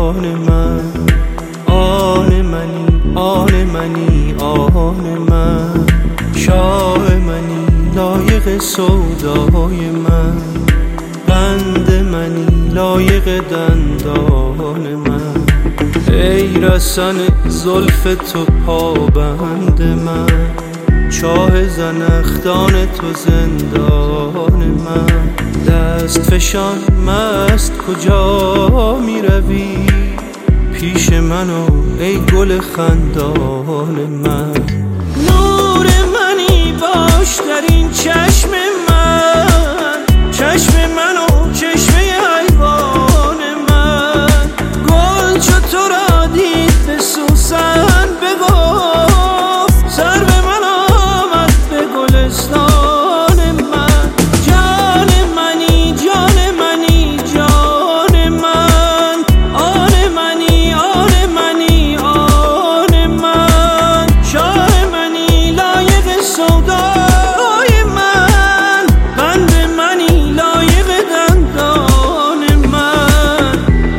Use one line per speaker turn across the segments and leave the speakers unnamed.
من، آن منی، آن منی، آن من، شاه منی، لایق سودای من، بند منی، لایق دندان من، ای رسن زلف تو پابند من، چاه زنخدان تو زندان من، دست فشان مست کجا می روی، پیش منو ای گل خندان من، نور منی باش در این چشم من، چشم منو چشمه حیوان من، گل چو تو را دید به سوسن بگفت، سر به من آمد به گلستان من، جان منی، جان منی، جان من، آن منی، آن منی، آن من، شاه منی، لایق سودای من، بند منی، لایق دندان من.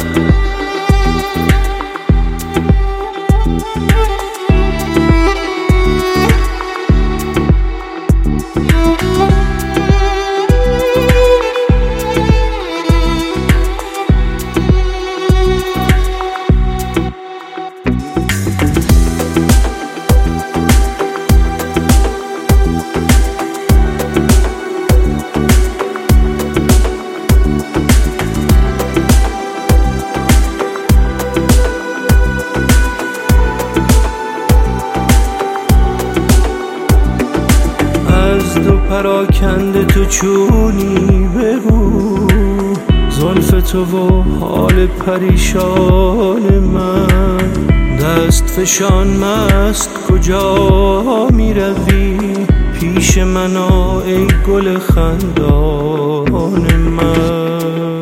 از دو پراکنده تو چونی بگو، زلف تو و حال پریشان من، دست فشان مست کجا می روی، پیش من آ ای گل خندان من.